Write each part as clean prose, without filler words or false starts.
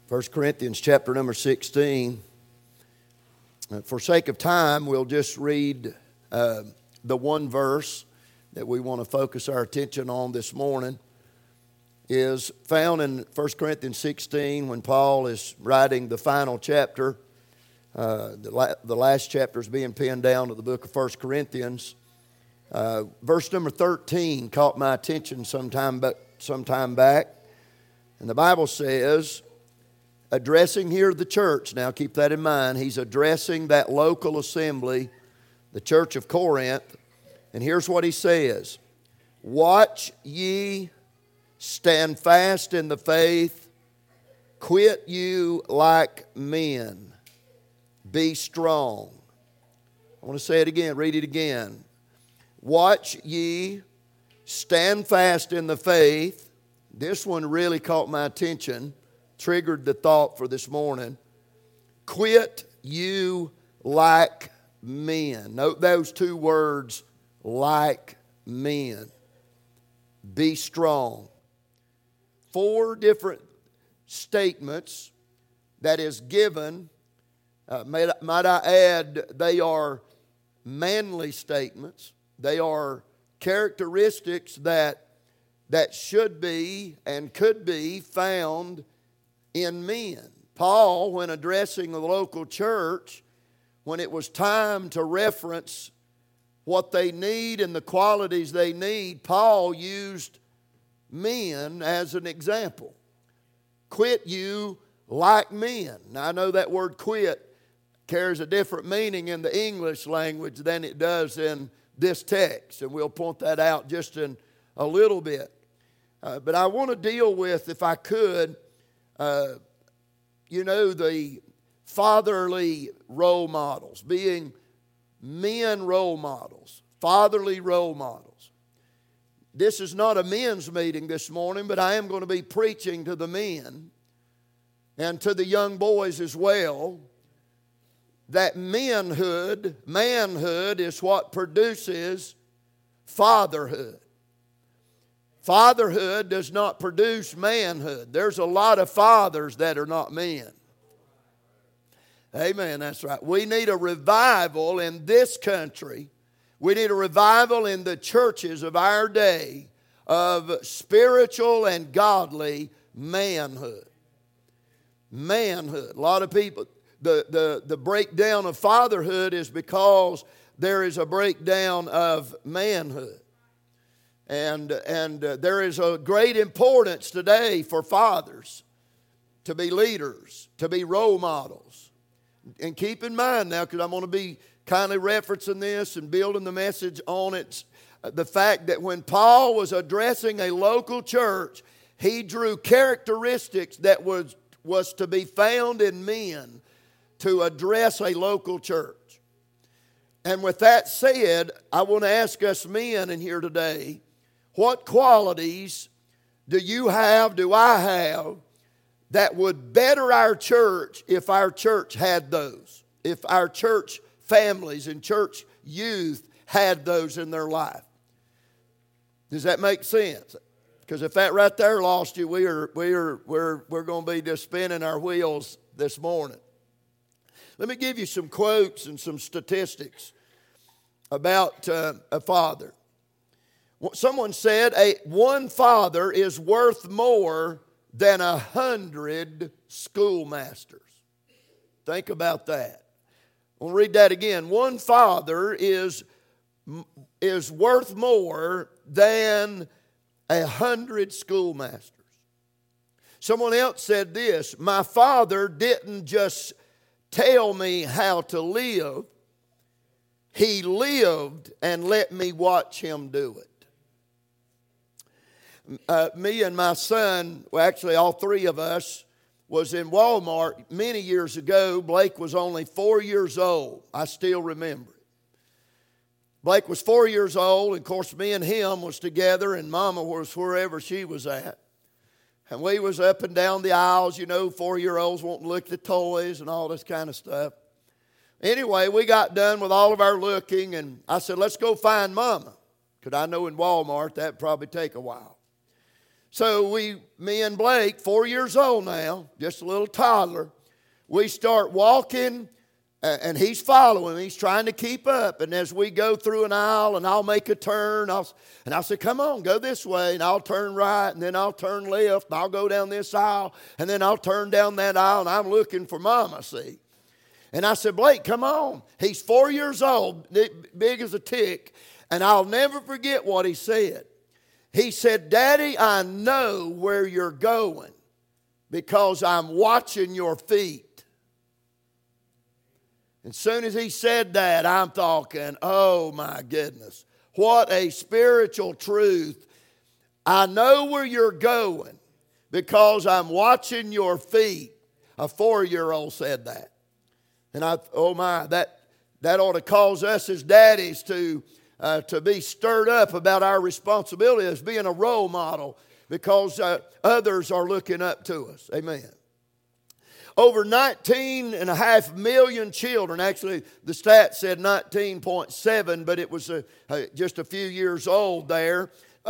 1 Corinthians chapter number 16. For sake of time, we'll just read the one verse that we want to focus our attention on this morning. Is found in 1 Corinthians 16 when Paul is writing the final chapter. The last chapter is being pinned down to the book of 1 Corinthians. Verse number 13 caught my attention sometime back. And the Bible says, addressing here the church, now keep that in mind, he's addressing that local assembly, the church of Corinth. And here's what he says, watch ye, stand fast in the faith, quit you like men, be strong. I want to say it again, read it again. Watch ye, stand fast in the faith. This one really caught my attention, triggered the thought for this morning. Quit you like men. Note those two words, like men. Be strong. 4 different statements that is given. Might I add, they are manly statements. They are characteristics that should be and could be found in men. Paul, when addressing the local church, when it was time to reference what they need and the qualities they need, Paul used men as an example. Quit you like men. Now I know that word quit carries a different meaning in the English language than it does in this text, and we'll point that out just in a little bit. But I want to deal with, if I could, the fatherly role models, being men role models, fatherly role models. This is not a men's meeting this morning, but I am going to be preaching to the men and to the young boys as well, that manhood is what produces fatherhood. Fatherhood does not produce manhood. There's a lot of fathers that are not men. Amen, that's right. We need a revival in this country. We need a revival in the churches of our day of spiritual and godly manhood. Manhood. A lot of people, the breakdown of fatherhood is because there is a breakdown of manhood. And there is a great importance today for fathers to be leaders, to be role models. And keep in mind now, because I'm going to be kindly referencing this and building the message on it, the fact that when Paul was addressing a local church, he drew characteristics that was to be found in men to address a local church. And with that said, I want to ask us men in here today, what qualities do you have, do I have, that would better our church if our church had those? If our church families and church youth had those in their life? Does that make sense? Because if that right there lost you, we're going to be just spinning our wheels this morning. Let me give you some quotes and some statistics about a father. Someone said, one father is worth more than 100 schoolmasters. Think about that. I'll read that again. One father is worth more than 100 schoolmasters. Someone else said this, my father didn't just tell me how to live, he lived and let me watch him do it. Me and my son, well actually all 3 of us, was in Walmart many years ago. Blake was only 4 years old. I still remember it. Blake was 4 years old, and of course me and him was together, and Mama was wherever she was at. And we was up and down the aisles, 4-year-olds wanting to look at the toys and all this kind of stuff. Anyway, we got done with all of our looking, and I said, let's go find Mama. Because I know in Walmart that'd probably take a while. So me and Blake, 4 years old now, just a little toddler, we start walking, and he's following. He's trying to keep up. And as we go through an aisle, and I'll make a turn, I'll say, come on, go this way. And I'll turn right, and then I'll turn left, and I'll go down this aisle, and then I'll turn down that aisle, and I'm looking for Mama, see. And I said, Blake, come on. He's 4 years old, big as a tick. And I'll never forget what he said. He said, Daddy, I know where you're going because I'm watching your feet. As soon as he said that, I'm talking, oh my goodness, what a spiritual truth. I know where you're going because I'm watching your feet. A 4-year-old said that. And that ought to cause us as daddies to be stirred up about our responsibility as being a role model because others are looking up to us. Amen. Over 19.5 million children, actually the stat said 19.7, but it was just a few years old there.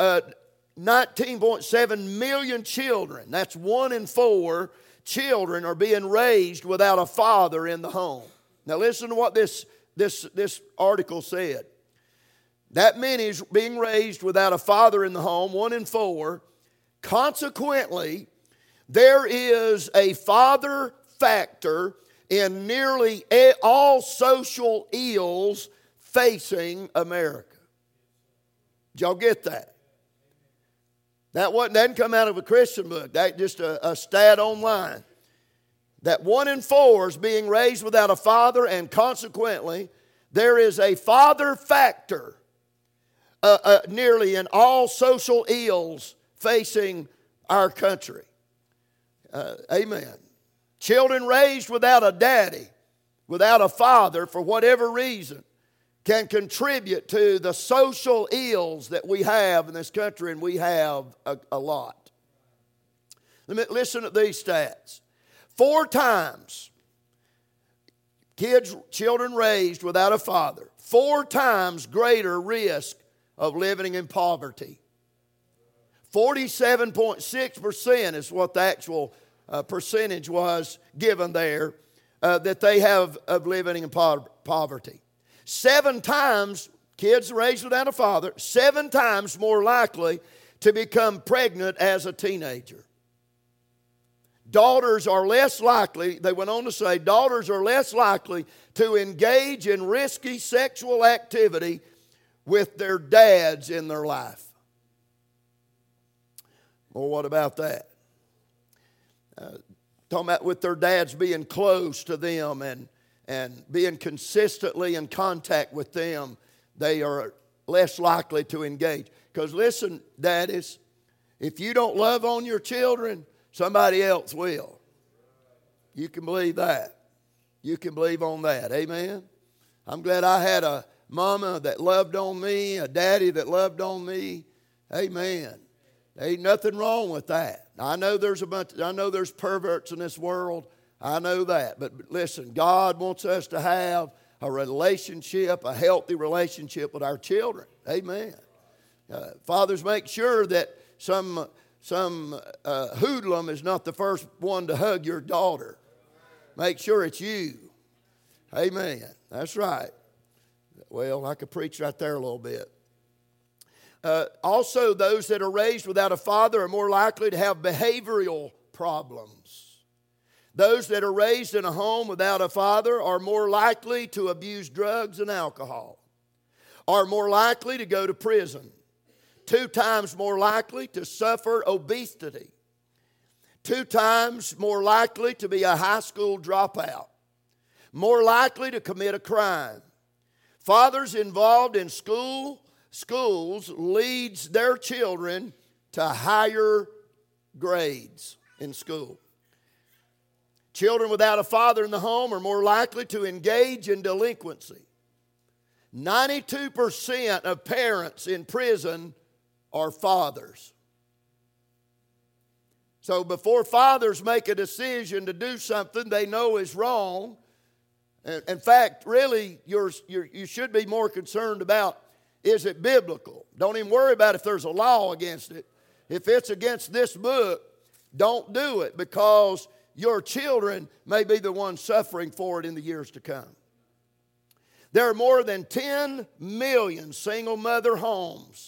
19.7 million children, that's 1 in 4 children, are being raised without a father in the home. Now listen to what this article said. That many is being raised without a father in the home, 1 in 4. Consequently, there is a father factor in nearly all social ills facing America. Did y'all get that? That didn't come out of a Christian book. That's just a stat online. That 1 in 4 is being raised without a father, and consequently, there is a father factor nearly in all social ills facing our country. Amen. Children raised without a daddy, without a father, for whatever reason, can contribute to the social ills that we have in this country, and we have a lot. Listen to these stats. 4 times, children raised without a father, 4 times greater risk of living in poverty. 47.6% is what the actual percentage was given there that they have of living in poverty. 7 times, kids raised without a father, 7 times more likely to become pregnant as a teenager. Daughters are less likely, they went on to say, daughters are less likely to engage in risky sexual activity with their dads in their life. Well, what about that? Talking about with their dads being close to them and being consistently in contact with them, they are less likely to engage. Because listen, daddies, if you don't love on your children, somebody else will. You can believe that. You can believe on that. Amen? I'm glad I had a mama that loved on me, a daddy that loved on me. Amen. There ain't nothing wrong with that. I know there's perverts in this world. I know that. But listen, God wants us to have a relationship, a healthy relationship with our children. Amen. Fathers, make sure that some hoodlum is not the first one to hug your daughter. Make sure it's you. Amen. That's right. Well, I could preach right there a little bit. Also, those that are raised without a father are more likely to have behavioral problems. Those that are raised in a home without a father are more likely to abuse drugs and alcohol, are more likely to go to prison, 2 times more likely to suffer obesity, 2 times more likely to be a high school dropout, more likely to commit a crime. Fathers involved in schools leads their children to higher grades in school. Children without a father in the home are more likely to engage in delinquency. 92% of parents in prison are fathers. So before fathers make a decision to do something they know is wrong, in fact, really, you should be more concerned about, is it biblical? Don't even worry about if there's a law against it. If it's against this book, don't do it, because your children may be the ones suffering for it in the years to come. There are more than 10 million single mother homes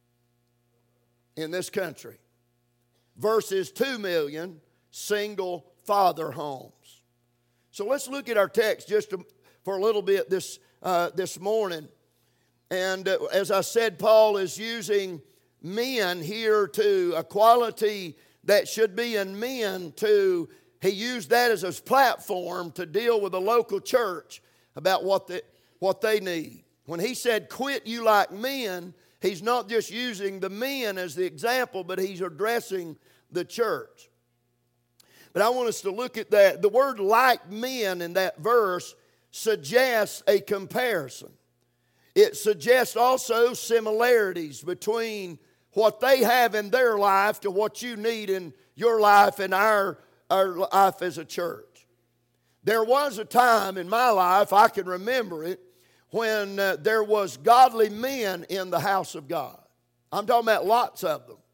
in this country versus 2 million single father homes. So let's look at our text just for a little bit this morning. And as I said, Paul is using men here to a quality that should be in men he used that as his platform to deal with the local church about what they need. When he said, quit you like men, he's not just using the men as the example, but he's addressing the church. But I want us to look at that. The word like men in that verse suggests a comparison. It suggests also similarities between what they have in their life to what you need in your life and our life as a church. There was a time in my life, I can remember it, when there was godly men in the house of God. I'm talking about lots of them.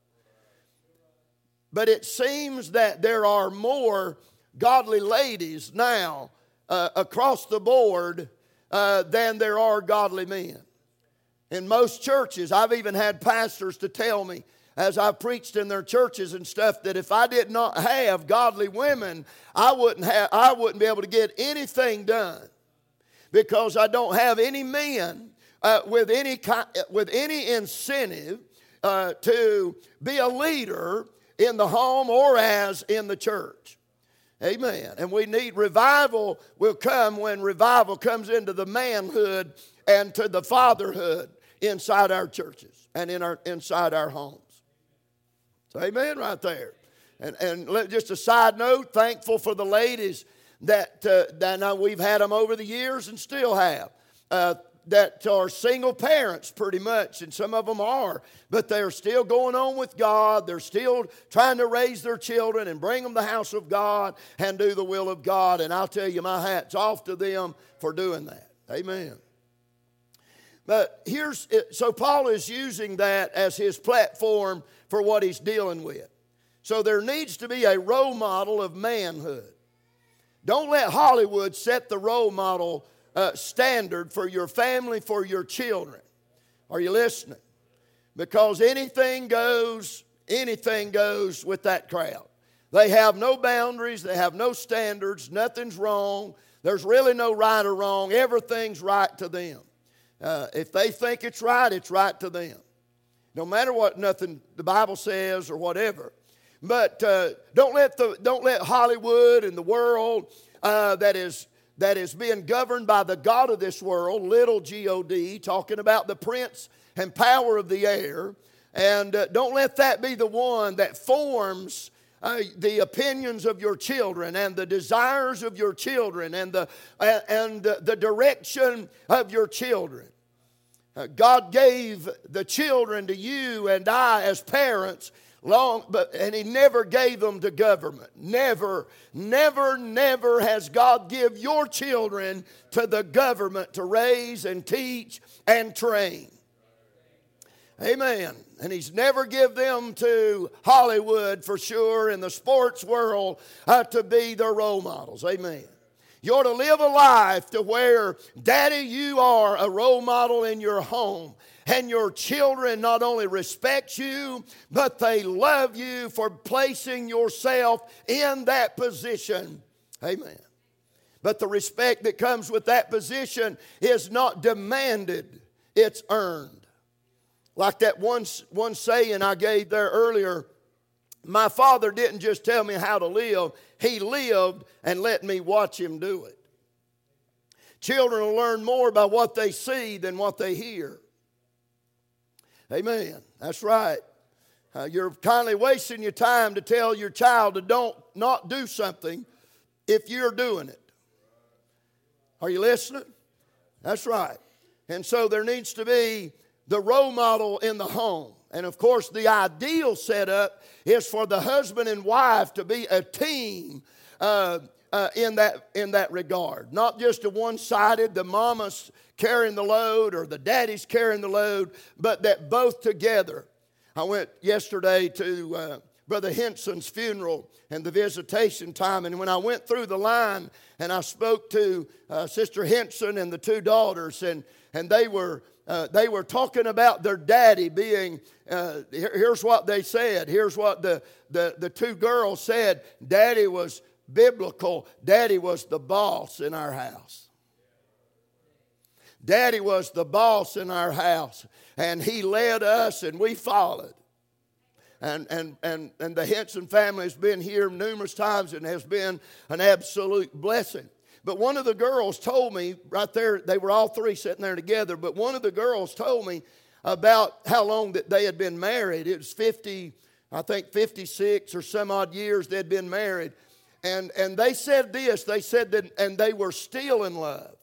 But it seems that there are more godly ladies now across the board than there are godly men. In most churches, I've even had pastors to tell me, as I've preached in their churches and stuff, that if I did not have godly women, I wouldn't be able to get anything done, because I don't have any men with any incentive to be a leader in the home or as in the church. Amen. And we need revival will come when revival comes into the manhood and to the fatherhood inside our churches and inside our homes. So amen right there. And just a side note, thankful for the ladies that we've had them over the years and still have, that are single parents pretty much, and some of them are, but they're still going on with God. They're still trying to raise their children and bring them to the house of God and do the will of God. And I'll tell you, my hat's off to them for doing that. Amen. But so Paul is using that as his platform for what he's dealing with. So there needs to be a role model of manhood. Don't let Hollywood set the role model standard for your family, for your children. Are you listening? Because anything goes with that crowd. They have no boundaries. They have no standards. Nothing's wrong. There's really no right or wrong. Everything's right to them. If they think it's right to them. No matter what the Bible says or whatever. But don't let Hollywood and the world that is being governed by the god of this world, little G-O-D, talking about the prince and power of the air, and don't let that be the one that forms the opinions of your children and the desires of your children and the direction of your children. God gave the children to you and I as parents and He never gave them to government. Never has God give your children to the government to raise and teach and train. Amen. And He's never give them to Hollywood for sure, in the sports world, to be their role models. Amen. You ought to live a life to where, Daddy, you are a role model in your home. And your children not only respect you, but they love you for placing yourself in that position. Amen. But the respect that comes with that position is not demanded, it's earned. Like that one saying I gave there earlier, my father didn't just tell me how to live, he lived and let me watch him do it. Children will learn more by what they see than what they hear. Amen. That's right. You're kindly wasting your time to tell your child to not do something if you're doing it. Are you listening? That's right. And so there needs to be the role model in the home. And of course, the ideal setup is for the husband and wife to be a team in that regard. Not just a one-sided, the mama's carrying the load or the daddy's carrying the load, but that both together I went yesterday to Brother Henson's funeral and the visitation time, and when I went through the line and I spoke to Sister Henson and the two daughters, and they were talking about their daddy being, here's what they said. Here's what the two girls said. Daddy was biblical. Daddy was the boss in our house. Daddy was the boss in our house, and he led us and we followed. And the Henson family has been here numerous times and has been an absolute blessing. But one of the girls told me right there, they were all three sitting there together, but one of the girls told me about how long that they had been married. It was 56 or some odd years they'd been married. And they said this, they said that, and they were still in love.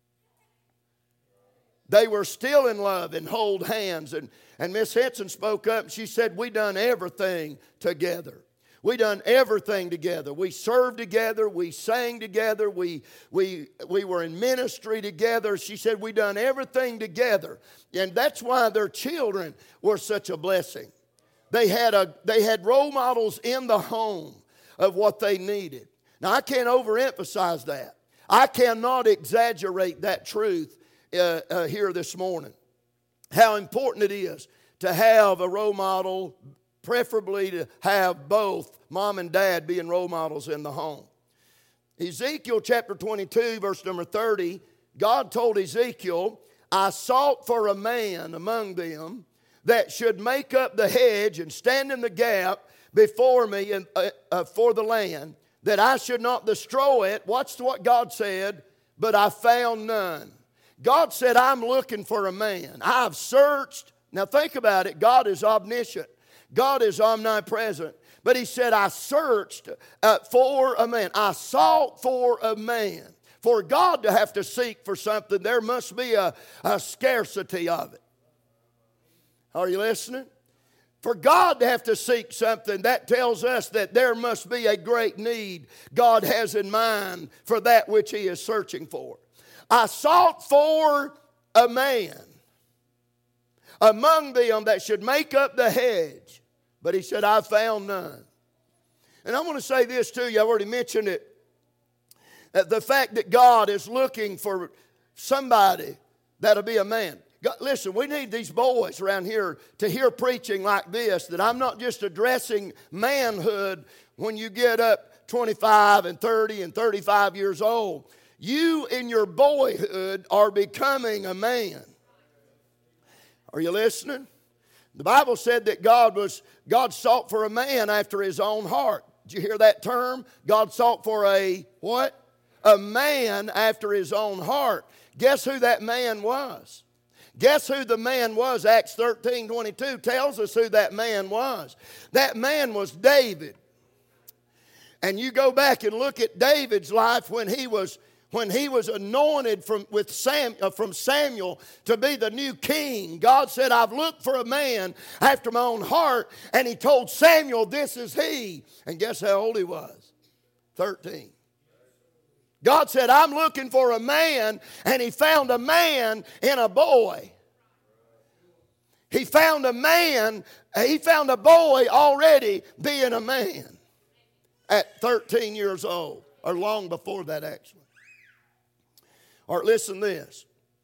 They were still in love and hold hands. And Miss Henson spoke up and she said, we done everything together. We done everything together. We served together. We sang together. We were in ministry together. She said we done everything together. And that's why their children were such a blessing. They had role models in the home of what they needed. Now, I can't overemphasize that. I cannot exaggerate that truth here this morning. How important it is to have a role model, preferably to have both mom and dad being role models in the home. Ezekiel chapter 22, verse number 30, God told Ezekiel, I sought for a man among them that should make up the hedge and stand in the gap before me and for the land, that I should not destroy it. Watch what God said, but I found none. God said, I'm looking for a man. I've searched. Now think about it. God is omniscient. God is omnipresent. But he said, I searched for a man. I sought for a man. For God to have to seek for something, there must be a scarcity of it. Are you listening? For God to have to seek something, that tells us that there must be a great need God has in mind for that which he is searching for. I sought for a man among them that should make up the hedge. But he said, I found none. And I want to say this to you. I've already mentioned it. The fact that God is looking for somebody that'll be a man. God, listen, we need these boys around here to hear preaching like this, that I'm not just addressing manhood when you get up 25 and 30 and 35 years old. You in your boyhood are becoming a man. Are you listening? The Bible said that God sought for a man after his own heart. Did you hear that term? God sought for a what? A man after his own heart. Guess who that man was? Guess who the man was? Acts 13:22 tells us who that man was. That man was David. And you go back and look at David's life when he was anointed from Samuel to be the new king. God said, I've looked for a man after my own heart. And he told Samuel, this is he. And guess how old he was? 13. God said, I'm looking for a man. And he found a man in a boy. He found a man, he found a boy already being a man at 13 years old, or long before that actually. Or listen to this.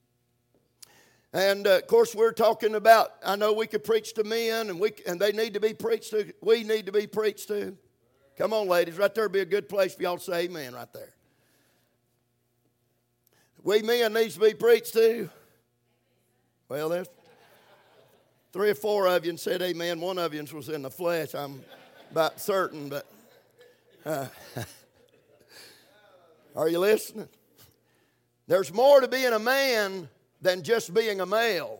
And of course we're talking about, I know we could preach to men and they need to be preached to. We need to be preached to. Come on ladies, right there would be a good place for y'all to say amen right there. We men needs to be preached to. Well, there's 3 or 4 of you said amen. One of you was in the flesh. I'm about certain, but are you listening? There's more to being a man than just being a male.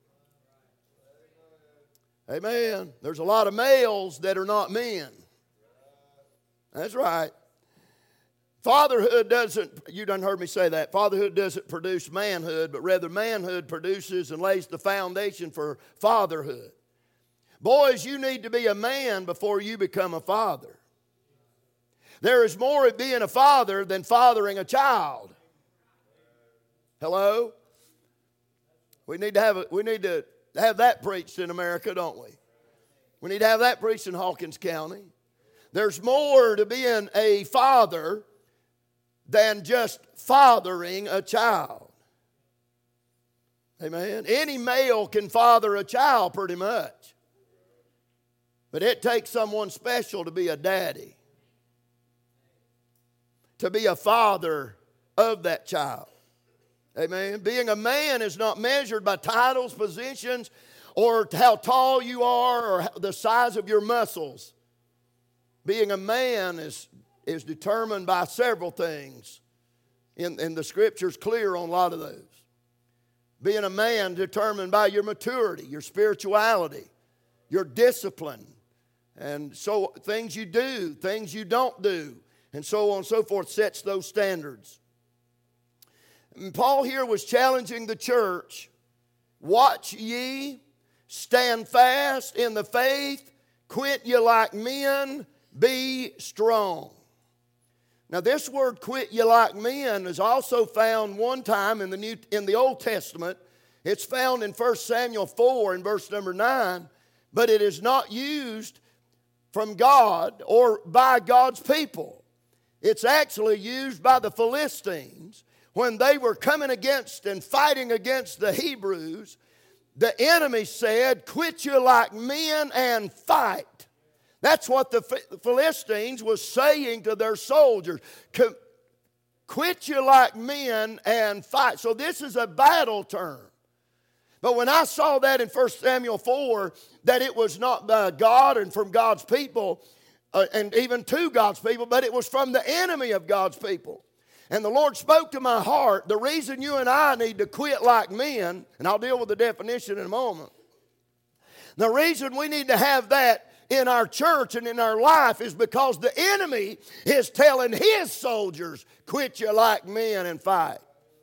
Amen. There's a lot of males that are not men. That's right. Fatherhood doesn't, you done heard me say that, fatherhood doesn't produce manhood, but rather manhood produces and lays the foundation for fatherhood. Boys, you need to be a man before you become a father. There is more at being a father than fathering a child. Hello? We need to have that preached in America, don't we? We need to have that preached in Hawkins County. There's more to being a father than just fathering a child. Amen. Any male can father a child pretty much. But it takes someone special to be a daddy, to be a father of that child. Amen. Being a man is not measured by titles, positions, or how tall you are or the size of your muscles. Being a man is determined by several things. And the Scripture's clear on a lot of those. Being a man determined by your maturity, your spirituality, your discipline, and so things you do, things you don't do, and so on and so forth sets those standards. And Paul here was challenging the church. Watch ye, stand fast in the faith, quit ye like men, be strong. Now this word quit ye like men is also found one time in the Old Testament. It's found in 1 Samuel 4 in verse number 9, but it is not used from God or by God's people. It's actually used by the Philistines when they were coming against and fighting against the Hebrews. The enemy said, quit you like men and fight. That's what the Philistines was saying to their soldiers. Quit you like men and fight. So this is a battle term. But when I saw that in 1 Samuel 4, that it was not by God and from God's people, and even to God's people, but it was from the enemy of God's people. And the Lord spoke to my heart, the reason you and I need to quit like men, and I'll deal with the definition in a moment. The reason we need to have that in our church and in our life is because the enemy is telling his soldiers, quit you like men and fight.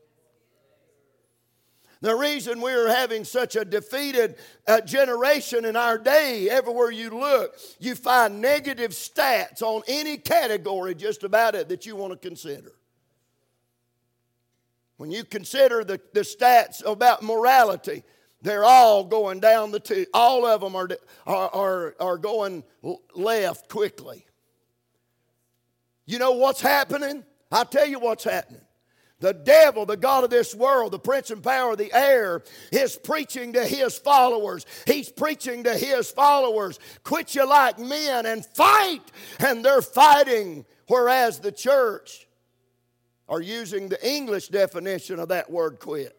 The reason we're having such a defeated generation in our day, everywhere you look, you find negative stats on any category just about it that you want to consider. When you consider the stats about morality, they're all going down the tube. All of them are going left quickly. You know what's happening? I'll tell you what's happening. The devil, the god of this world, the prince and power of the air, is preaching to his followers. He's preaching to his followers, quit you like men and fight. And they're fighting, whereas the church are using the English definition of that word quit.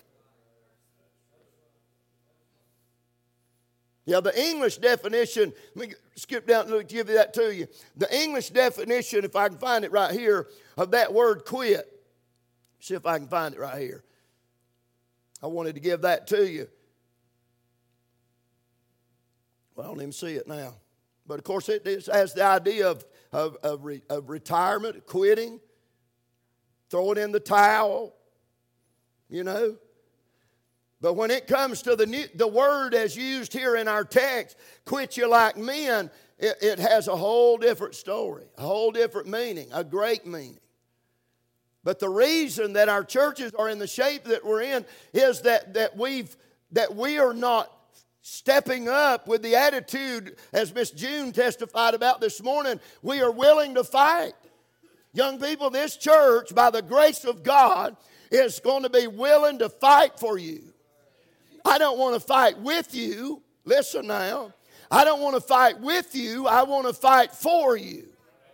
Yeah, the English definition, let me skip down and give that to you. The English definition, if I can find it right here, of that word quit. See if I can find it right here. I wanted to give that to you. Well, I don't even see it now. But of course, it has the idea of retirement, quitting, throwing in the towel, you know. But when it comes to the word as used here in our text, quit you like men, it has a whole different story, a whole different meaning, a great meaning. But the reason that our churches are in the shape that we're in is that we are not stepping up with the attitude, as Miss June testified about this morning, we are willing to fight. Young people, this church, by the grace of God, is going to be willing to fight for you. I don't want to fight with you. Listen now. I don't want to fight with you. I want to fight for you.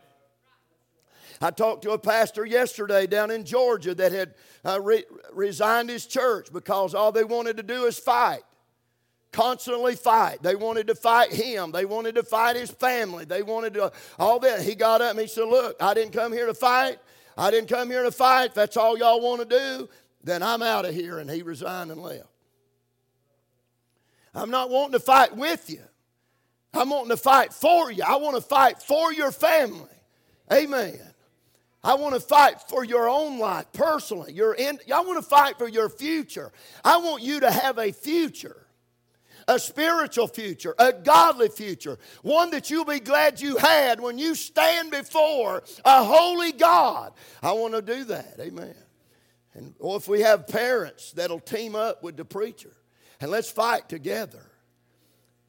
I talked to a pastor yesterday down in Georgia that had resigned his church because all they wanted to do is fight. Constantly fight. They wanted to fight him. They wanted to fight his family. They wanted to, all that. He got up and he said, look, I didn't come here to fight. I didn't come here to fight. If that's all y'all want to do, then I'm out of here. And he resigned and left. I'm not wanting to fight with you. I'm wanting to fight for you. I want to fight for your family. Amen. I want to fight for your own life personally. I want to fight for your future. I want you to have a future, a spiritual future, a godly future, one that you'll be glad you had when you stand before a holy God. I want to do that. Amen. And if we have parents that'll team up with the preacher, and let's fight together.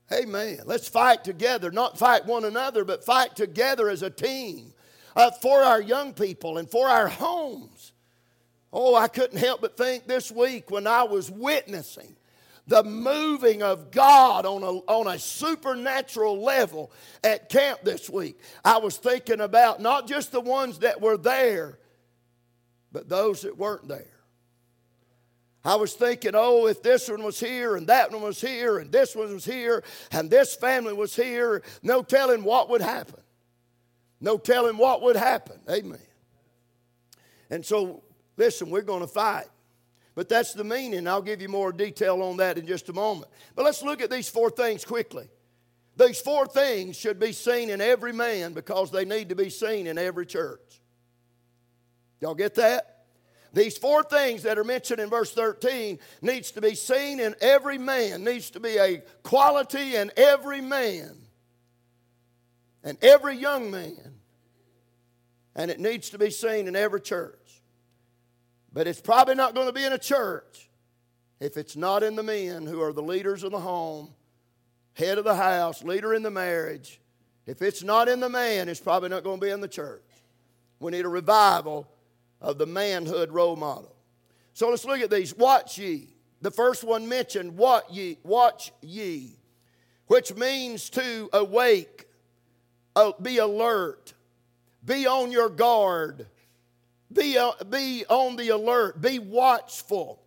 Amen. Let's fight together. Not fight one another, but fight together as a team for our young people and for our homes. Oh, I couldn't help but think this week when I was witnessing the moving of God on a supernatural level at camp this week. I was thinking about not just the ones that were there, but those that weren't there. I was thinking, oh, if this one was here and that one was here and this one was here and this family was here, no telling what would happen. No telling what would happen. Amen. And so, listen, we're going to fight. But that's the meaning. I'll give you more detail on that in just a moment. But let's look at these 4 things quickly. These 4 things should be seen in every man because they need to be seen in every church. Y'all get that? These 4 things that are mentioned in verse 13 needs to be seen in every man. Needs to be a quality in every man and every young man. And it needs to be seen in every church. But it's probably not going to be in a church if it's not in the men who are the leaders of the home, head of the house, leader in the marriage. If it's not in the man, it's probably not going to be in the church. We need a revival of the manhood role model. So let's look at these. Watch ye. The first one mentioned, watch ye, which means to awake, be alert, be on your guard. Be on the alert. Be watchful.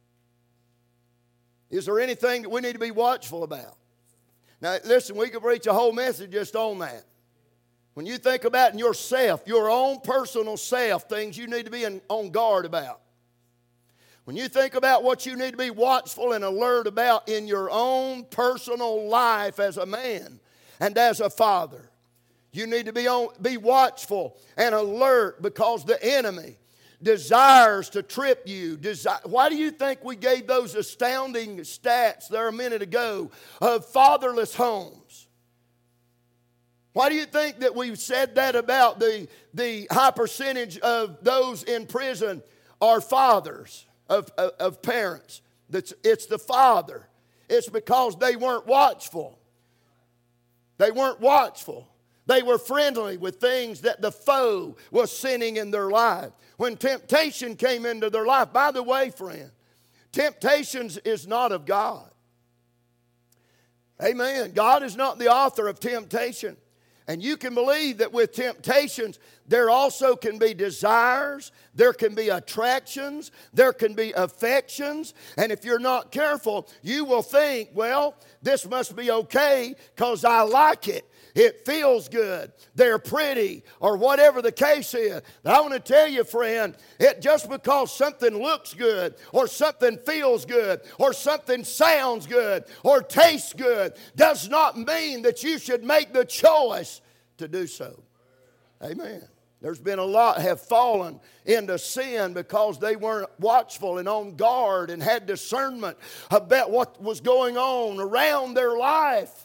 Is there anything that we need to be watchful about? Now, listen, we could preach a whole message just on that. When you think about in yourself, your own personal self, things you need to be on guard about. When you think about what you need to be watchful and alert about in your own personal life as a man and as a father, you need to be watchful and alert because the enemy desires to trip you. Why do you think we gave those astounding stats there a minute ago of fatherless homes? Why do you think that we said that about the high percentage of those in prison are fathers of parents? It's the father. It's because they weren't watchful. They weren't watchful. They were friendly with things that the foe was sending in their life. When temptation came into their life, by the way, friend, temptations is not of God. Amen. God is not the author of temptation. And you can believe that with temptations, there also can be desires, there can be attractions, there can be affections. And if you're not careful, you will think, well, this must be okay because I like it. It feels good, they're pretty, or whatever the case is. But I want to tell you, friend, just because something looks good, or something feels good, or something sounds good, or tastes good, does not mean that you should make the choice to do so. Amen. There's been a lot have fallen into sin because they weren't watchful and on guard and had discernment about what was going on around their life.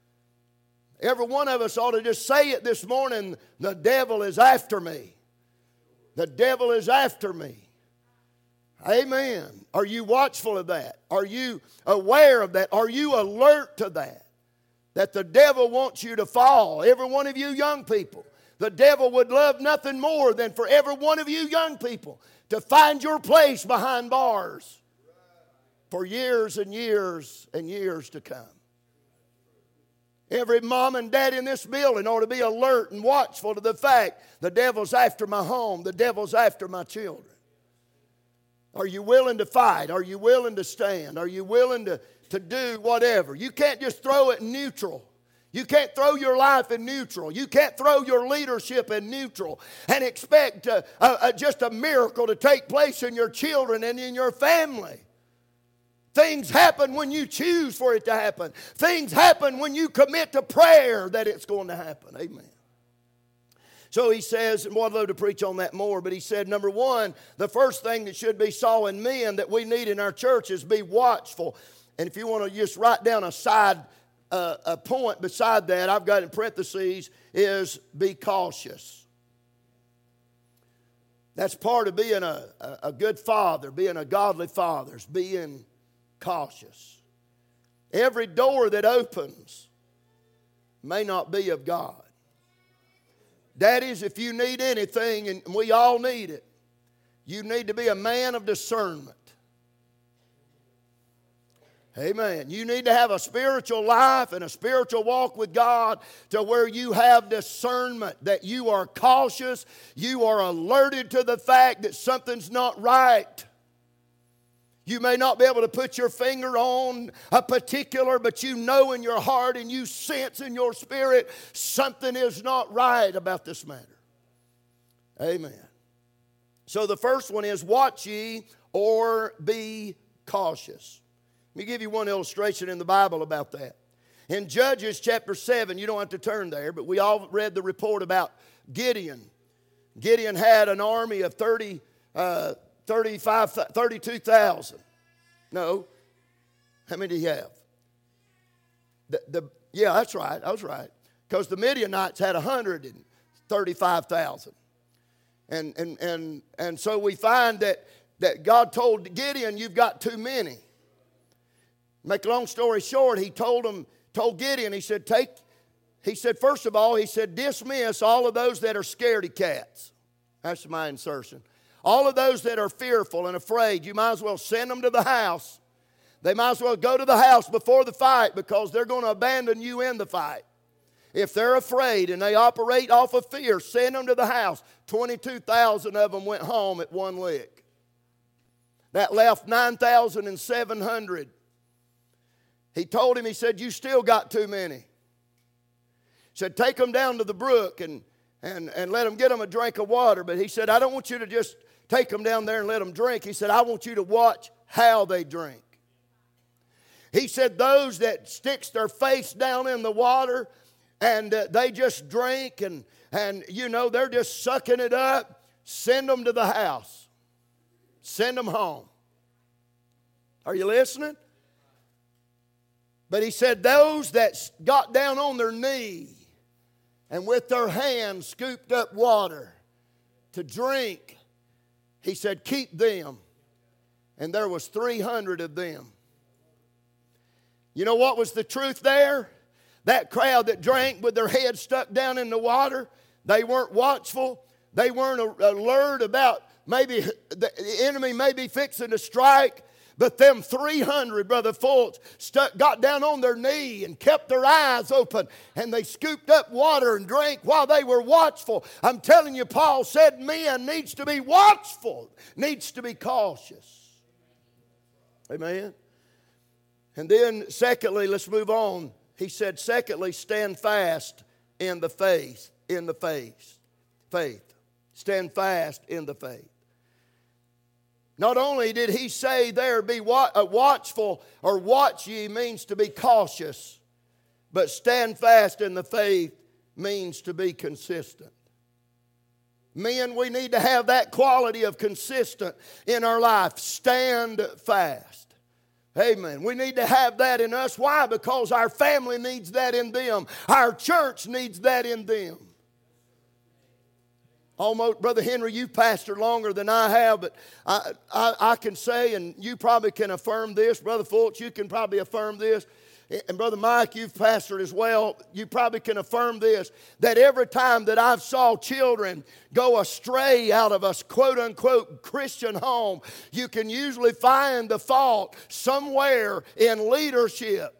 Every one of us ought to just say it this morning, the devil is after me. The devil is after me. Amen. Are you watchful of that? Are you aware of that? Are you alert to that? That the devil wants you to fall. Every one of you young people. The devil would love nothing more than for every one of you young people to find your place behind bars for years and years and years to come. Every mom and dad in this building ought to be alert and watchful to the fact the devil's after my home, the devil's after my children. Are you willing to fight? Are you willing to stand? Are you willing to do whatever? You can't just throw it in neutral. You can't throw your life in neutral. You can't throw your leadership in neutral and expect just a miracle to take place in your children and in your family. Things happen when you choose for it to happen. Things happen when you commit to prayer that it's going to happen. Amen. So he says, and I'd love to preach on that more, but he said, number one, the first thing that should be saw in men that we need in our church is be watchful. And if you want to just write down a point beside that, I've got in parentheses, is be cautious. That's part of being a good father, being a godly father, is being cautious. Every door that opens may not be of God. Daddies, if you need anything, and we all need it, you need to be a man of discernment. Amen. You need to have a spiritual life and a spiritual walk with God to where you have discernment, that you are cautious, you are alerted to the fact that something's not right. You may not be able to put your finger on a particular, but you know in your heart and you sense in your spirit something is not right about this matter. Amen. So the first one is, watch ye or be cautious. Let me give you one illustration in the Bible about that. In Judges chapter 7, you don't have to turn there, but we all read the report about Gideon. Gideon had an army of 32,000. No. How many do you have? Yeah, that's right. I was right. Because the Midianites had 135,000. And so we find that God told Gideon, you've got too many. Make a long story short, he told Gideon, he said, first of all, dismiss all of those that are scaredy cats. That's my insertion. All of those that are fearful and afraid, you might as well send them to the house. They might as well go to the house before the fight, because they're going to abandon you in the fight. If they're afraid and they operate off of fear, send them to the house. 22,000 of them went home at one lick. That left 9,700. He told him, he said, you still got too many. He said, take them down to the brook and let them get them a drink of water. But he said, I don't want you to just take them down there and let them drink. He said, I want you to watch how they drink. He said, those that sticks their face down in the water and they just drink and you know, they're just sucking it up, send them to the house. Send them home. Are you listening? But he said those that got down on their knee and with their hands scooped up water to drink, he said, keep them. And there was 300 of them. You know what was the truth there? That crowd that drank with their heads stuck down in the water, they weren't watchful. They weren't alert about maybe the enemy may be fixing to strike. But them 300, Brother Fultz, got down on their knee and kept their eyes open. And they scooped up water and drank while they were watchful. I'm telling you, Paul said men needs to be watchful, needs to be cautious. Amen. And then secondly, let's move on. He said, secondly, stand fast in the faith. In the faith. Faith. Stand fast in the faith. Not only did he say there, be watchful, or watch ye means to be cautious, but stand fast in the faith means to be consistent. Men, we need to have that quality of consistent in our life. Stand fast. Amen. We need to have that in us. Why? Because our family needs that in them. Our church needs that in them. Almost, Brother Henry, you've pastored longer than I have, but I can say, and you probably can affirm this, Brother Fultz, you can probably affirm this, and Brother Mike, you've pastored as well, you probably can affirm this, that every time that I've saw children go astray out of a quote-unquote Christian home, you can usually find the fault somewhere in leadership,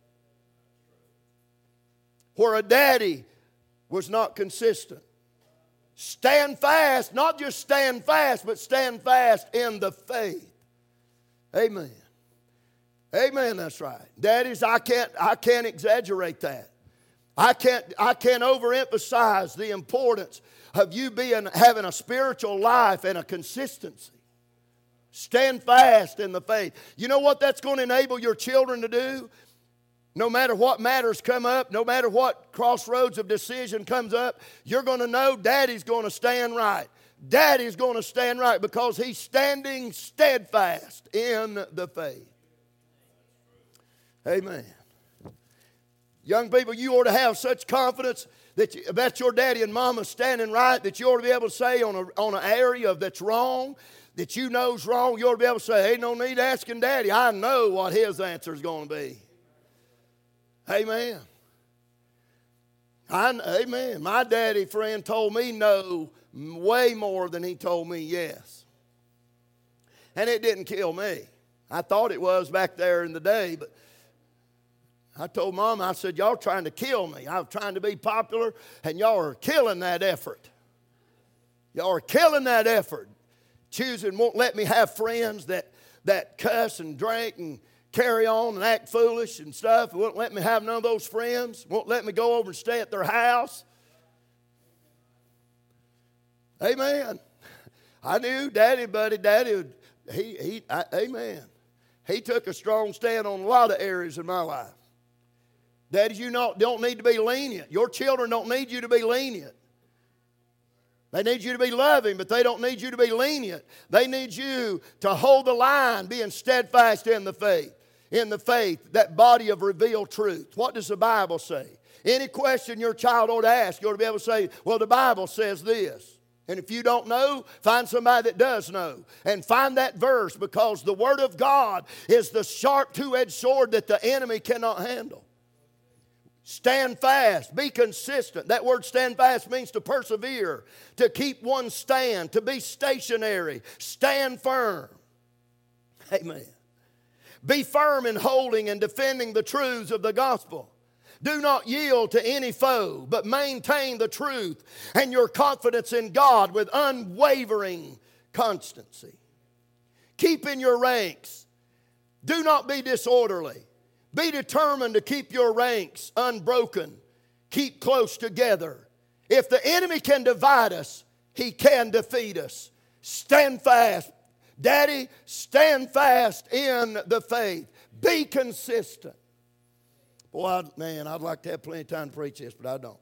where a daddy was not consistent. Stand fast, not just stand fast, but stand fast in the faith. Amen. Amen, that's right. Daddies, I can't exaggerate that. I can't overemphasize the importance of you having a spiritual life and a consistency. Stand fast in the faith. You know what that's going to enable your children to do? No matter what matters come up, no matter what crossroads of decision comes up, you're going to know Daddy's going to stand right. Daddy's going to stand right because he's standing steadfast in the faith. Amen. Young people, you ought to have such confidence about your daddy and mama standing right that you ought to be able to say on an area that's wrong, that you know's wrong, you ought to be able to say, hey, no need asking Daddy. I know what his answer is going to be. Amen. Amen. My daddy friend told me no way more than he told me yes. And it didn't kill me. I thought it was back there in the day, but I told Mom, I said, y'all trying to kill me. I was trying to be popular, and y'all are killing that effort. Y'all are killing that effort. Choosing won't let me have friends that cuss and drink and carry on and act foolish and stuff. Won't let me have none of those friends. Won't let me go over and stay at their house. Amen. I knew Daddy would, amen. He took a strong stand on a lot of areas in my life. Daddy, you don't need to be lenient. Your children don't need you to be lenient. They need you to be loving, but they don't need you to be lenient. They need you to hold the line, being steadfast in the faith. In the faith, that body of revealed truth. What does the Bible say? Any question your child ought to ask, you ought to be able to say, well, the Bible says this. And if you don't know, find somebody that does know. And find that verse, because the Word of God is the sharp two-edged sword that the enemy cannot handle. Stand fast. Be consistent. That word stand fast means to persevere, to keep one stand, to be stationary. Stand firm. Amen. Be firm in holding and defending the truths of the gospel. Do not yield to any foe, but maintain the truth and your confidence in God with unwavering constancy. Keep in your ranks. Do not be disorderly. Be determined to keep your ranks unbroken. Keep close together. If the enemy can divide us, he can defeat us. Stand fast. Daddy, stand fast in the faith. Be consistent. Boy, I'd like to have plenty of time to preach this, but I don't.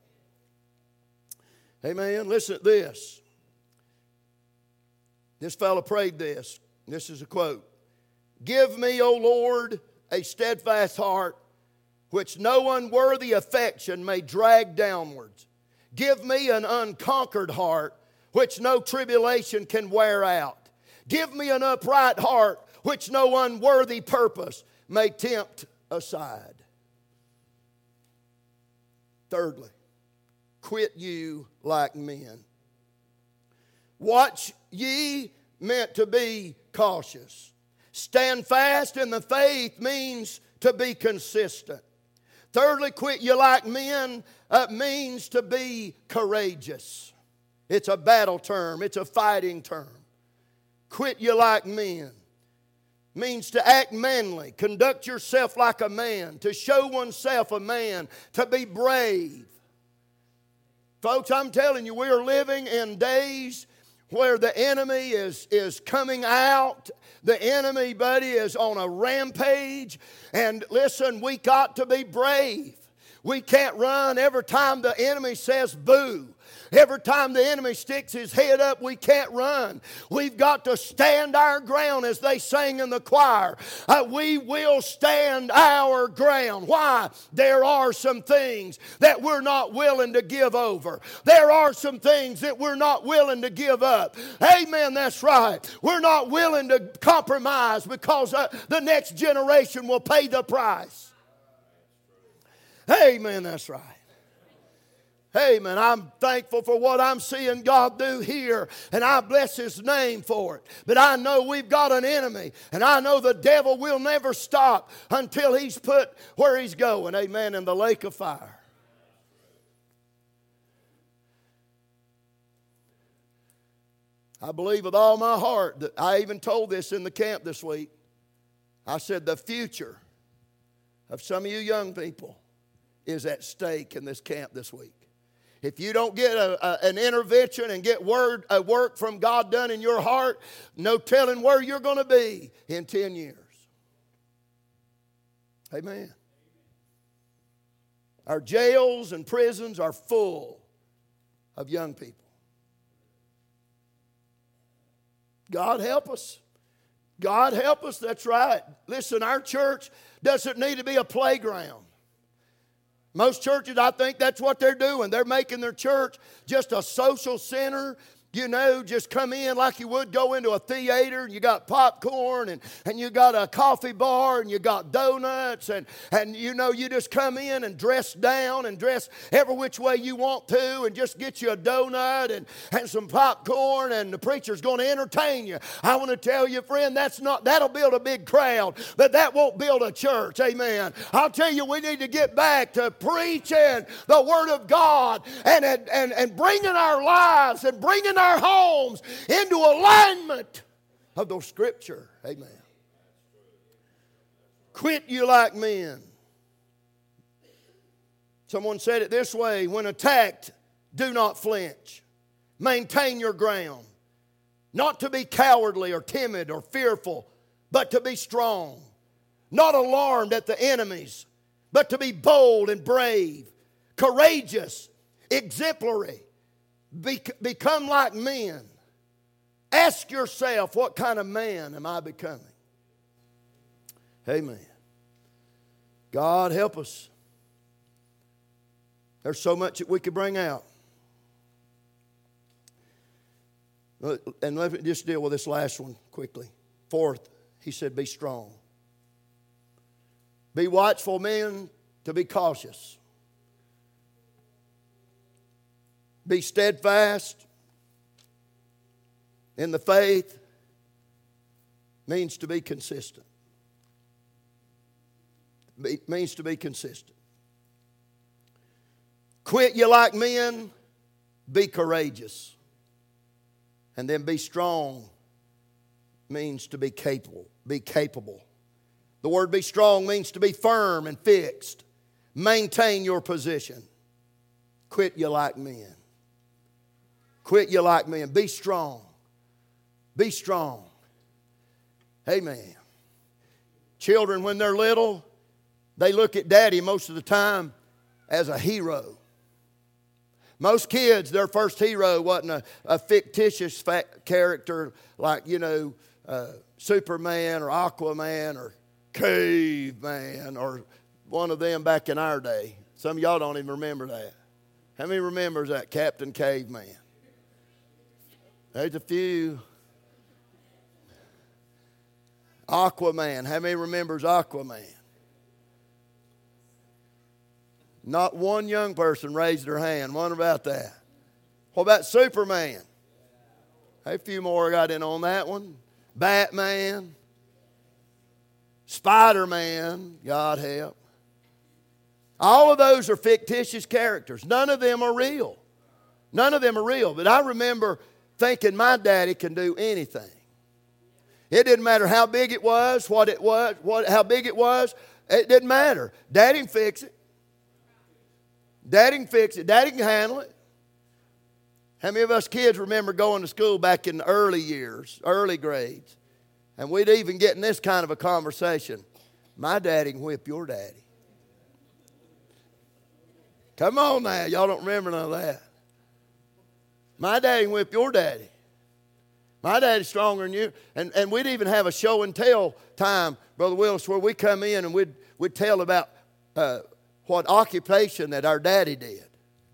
Amen. Listen to this. This fellow prayed this. This is a quote. Give me, O Lord, a steadfast heart, which no unworthy affection may drag downwards. Give me an unconquered heart, which no tribulation can wear out. Give me an upright heart, which no unworthy purpose may tempt aside. Thirdly, quit you like men. Watch ye meant to be cautious. Stand fast in the faith means to be consistent. Thirdly, quit you like men means to be courageous. It's a battle term. It's a fighting term. Quit you like men means to act manly, conduct yourself like a man, to show oneself a man, to be brave. Folks, I'm telling you, we are living in days where the enemy is coming out. The enemy, buddy, is on a rampage. And listen, we got to be brave. We can't run every time the enemy says boo. Every time the enemy sticks his head up, we can't run. We've got to stand our ground, as they sang in the choir. We will stand our ground. Why? There are some things that we're not willing to give over. There are some things that we're not willing to give up. Amen, that's right. We're not willing to compromise because the next generation will pay the price. Amen, that's right. Amen. I'm thankful for what I'm seeing God do here, and I bless His name for it. But I know we've got an enemy, and I know the devil will never stop until he's put where he's going. Amen. In the lake of fire. I believe with all my heart that I even told this in the camp this week. I said the future of some of you young people is at stake in this camp this week. If you don't get an intervention and get a work from God done in your heart, no telling where you're going to be in 10 years. Amen. Our jails and prisons are full of young people. God help us. God help us, that's right. Listen, our church doesn't need to be a playground. Most churches, I think that's what they're doing. They're making their church just a social center. You know, just come in like you would go into a theater, and you got popcorn, and you got a coffee bar, and you got donuts, and you know, you just come in and dress down and dress every which way you want to, and just get you a donut and some popcorn, and the preacher's going to entertain you. I want to tell you, friend, that'll build a big crowd, but that won't build a church. Amen. I'll tell you, we need to get back to preaching the Word of God and bringing our lives and bringing our homes into alignment of those Scripture. Amen. Quit you like men. Someone said it this way: when attacked, do not flinch. Maintain your ground. Not to be cowardly or timid or fearful, but to be strong. Not alarmed at the enemies, but to be bold and brave, courageous, exemplary. Become like men. Ask yourself, what kind of man am I becoming? Amen. God help us. There's so much that we could bring out. And let me just deal with this last one quickly. Fourth, he said, be strong. Be watchful, men, to be cautious. Be steadfast in the faith means to be consistent. Means to be consistent. Quit you like men, be courageous. And then be strong means to be capable. Be capable. The word be strong means to be firm and fixed. Maintain your position. Quit you like men. Quit you like men. Be strong. Be strong. Amen. Children, when they're little, they look at daddy most of the time as a hero. Most kids, their first hero wasn't a fictitious character like, Superman or Aquaman or Caveman or one of them back in our day. Some of y'all don't even remember that. How many remembers that Captain Caveman? There's a few. Aquaman. How many remembers Aquaman? Not one young person raised their hand. Wonder about that. What about Superman? A few more got in on that one. Batman. Spider-Man. God help. All of those are fictitious characters. None of them are real. None of them are real. But I remember thinking my daddy can do anything. It didn't matter how big it was, how big it was. It didn't matter. Daddy can fix it. Daddy can fix it. Daddy can handle it. How many of us kids remember going to school back in the early years, early grades, and we'd even get in this kind of a conversation? My daddy can whip your daddy. Come on now. Y'all don't remember none of that. My daddy can whip your daddy. My daddy's stronger than you. And we'd even have a show and tell time, Brother Willis, where we come in and we'd tell about what occupation that our daddy did.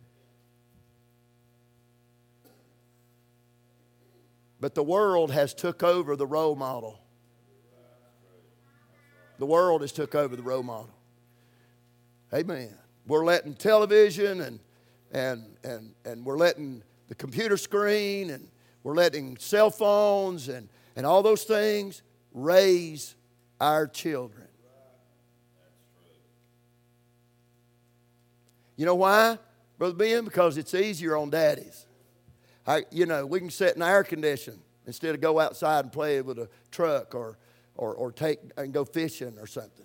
But the world has took over the role model. The world has took over the role model. Amen. We're letting television and we're letting the computer screen and we're letting cell phones and all those things raise our children. You know why, Brother Ben? Because it's easier on daddies. We can sit in air conditioning instead of go outside and play with a truck or take and go fishing or something.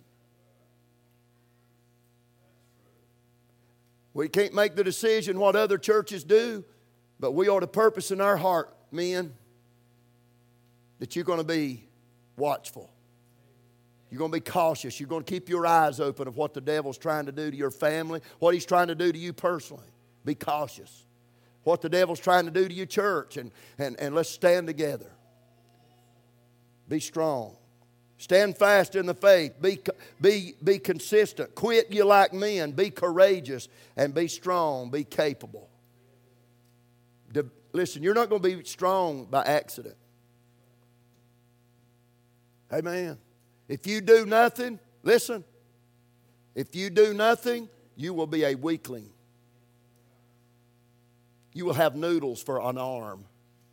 We can't make the decision what other churches do, but we ought to purpose in our heart, men, that you're going to be watchful. You're going to be cautious. You're going to keep your eyes open of what the devil's trying to do to your family, what he's trying to do to you personally. Be cautious. What the devil's trying to do to your church, and let's stand together. Be strong. Stand fast in the faith. Be consistent. Quit you like men. Be courageous and be strong. Be capable. listen, you're not going to be strong by accident. Amen. If you do nothing, listen, if you do nothing, you will be a weakling. You will have noodles for an arm.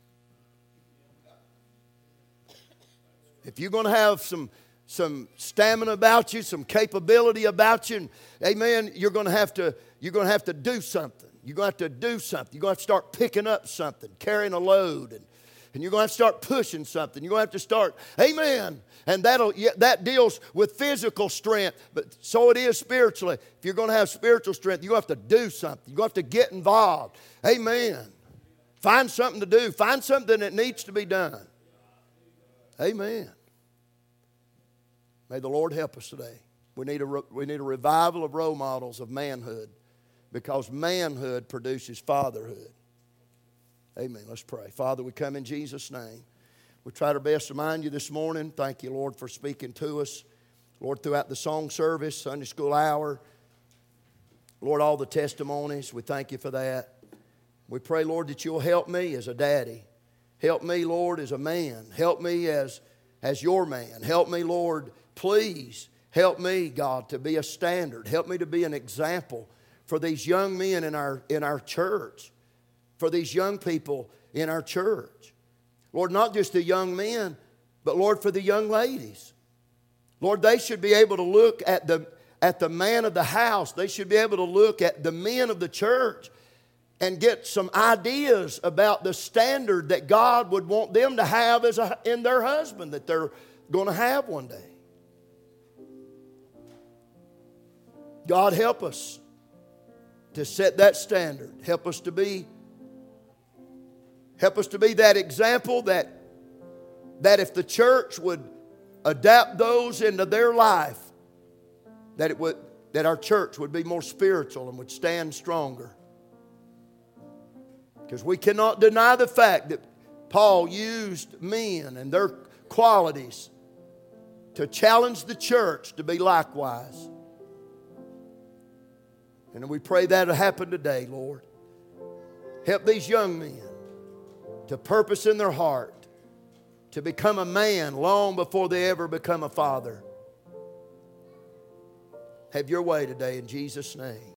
If you're going to have some stamina about you, some capability about you, and, amen, you're going to have to do something. You're going to have to do something. You're going to have to start picking up something, carrying a load, and you're going to have to start pushing something. You're going to have to start, amen. And that deals with physical strength, but so it is spiritually. If you're going to have spiritual strength, you're going to have to do something. You're going to have to get involved. Amen. Find something to do. Find something that needs to be done. Amen. May the Lord help us today. We need a revival of role models of manhood, because manhood produces fatherhood. Amen. Let's pray. Father, we come in Jesus' name. We tried our best to remind you this morning. Thank you, Lord, for speaking to us. Lord, throughout the song service, Sunday school hour, Lord, all the testimonies, we thank you for that. We pray, Lord, that you'll help me as a daddy. Help me, Lord, as a man. Help me as your man. Help me, Lord, please. Help me, God, to be a standard. Help me to be an example for these young men in our church, for these young people in our church. Lord, not just the young men, but Lord, for the young ladies. Lord, they should be able to look at the man of the house. They should be able to look at the men of the church and get some ideas about the standard that God would want them to have in their husband that they're going to have one day. God, help us to set that standard. Help us to be that example that if the church would adapt those into their life, that our church would be more spiritual and would stand stronger. Because we cannot deny the fact that Paul used men and their qualities to challenge the church to be likewise. And we pray that'll happen today, Lord. Help these young men to purpose in their heart to become a man long before they ever become a father. Have your way today in Jesus' name.